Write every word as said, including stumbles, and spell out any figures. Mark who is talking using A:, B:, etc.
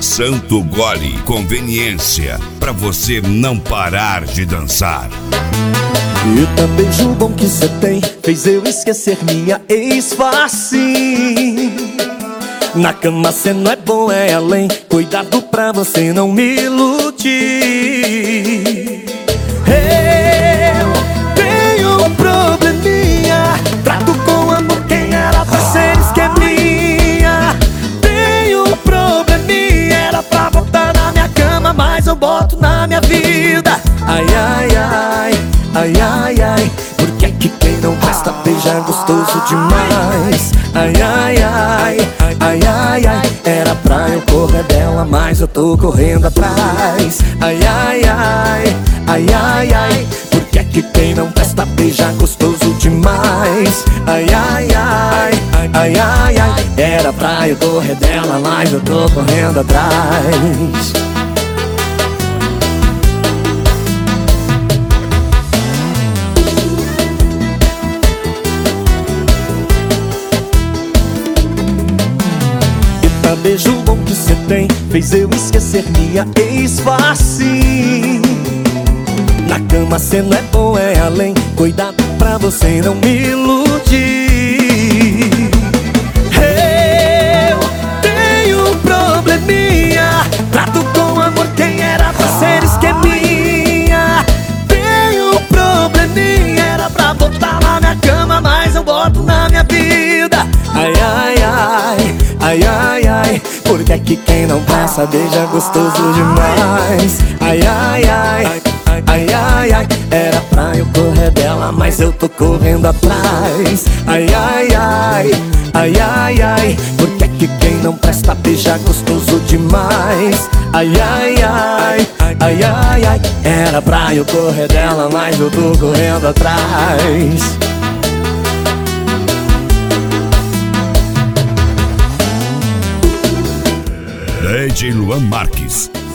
A: Santo Gole, conveniência pra você não parar de dançar.
B: Eita, beijo bom que cê tem, fez eu esquecer minha ex-face. Na cama cê não é bom, é além, cuidado pra você não me iludir. Eu tenho um probleminha, trato com amor quem era pra ser esqueminha. Tenho um probleminha, era pra botar na minha cama, mas eu boto na minha vida. Ai, ai, ai, ai, ai, ai, por que que quem não presta beija é gostoso demais? Ai, ai, ai, ai, ai, ai, era pra eu correr dela, mas eu tô correndo atrás. Ai, ai, ai, ai, ai, ai, por que que quem não presta beija é gostoso demais? Ai, ai, ai, ai, ai, ai, era pra eu correr dela, mas eu tô correndo atrás. Beijo bom que cê tem, fez eu esquecer minha ex-face. Na cama cê não é bom, é além, cuidado pra você não me iludir. Eu tenho um probleminha, trato com amor quem era pra ser esqueminha. Tenho um probleminha, era pra botar na minha cama, mas eu boto na minha vida. Ai, ai, ai, ai, ai, ai, por que que quem não passa beija gostoso demais? Ai, ai, ai, ai, ai, ai, era pra eu correr dela, mas eu tô correndo atrás. Ai, ai, ai, ai, ai, ai, por que que quem não presta beija gostoso demais? Ai, ai, ai, ai, ai, ai, era pra eu correr dela, mas eu tô correndo atrás.
A: D J Luan Marques.